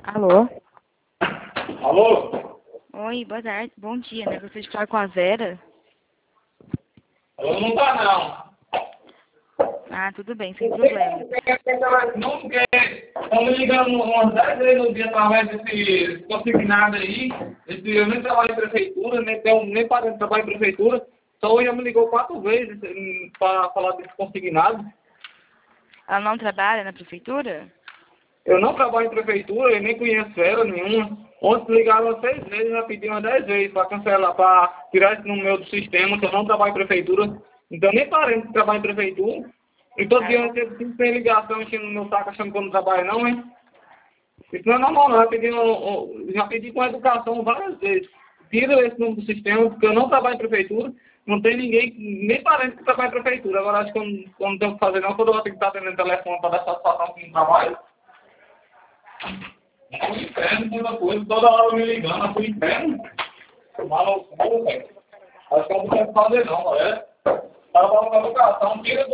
Alô? Alô? Oi, boa tarde. Bom dia, né? Gostaria de falar com a Vera. Ela não tá, não. Ah, tudo bem, sem problema. Não, porque estão me ligando umas 10 vezes no dia através desse consignado aí. Eu nem trabalho em prefeitura, nem parei de trabalhar em prefeitura. Só hoje ela me ligou 4 vezes para falar desse consignado. Ela não trabalha na prefeitura? Eu não trabalho em prefeitura, eu nem conheço ela nenhuma. Ontem ligaram 6 vezes, já pedi umas 10 vezes para cancelar, para tirar isso no meu sistema, que eu não trabalho em prefeitura. Então nem parei de trabalhar em prefeitura. E todo dia eu tenho ligação enchendo no meu saco achando que eu não trabalho não, hein? Isso não é normal não, já pedi com educação várias vezes. Tira esse número do sistema, porque eu não trabalho em prefeitura, não tem ninguém, nem parente que trabalha em prefeitura. Agora acho que eu não tenho o que fazer não, quando eu vou ter que estar atendendo telefone para dar satisfação que não trabalho. É um inferno, toda coisa, toda hora me ligando, é um inferno. Maluco, velho. Acho que eu não tenho o que fazer não, é? Tava falando com a educação, tira do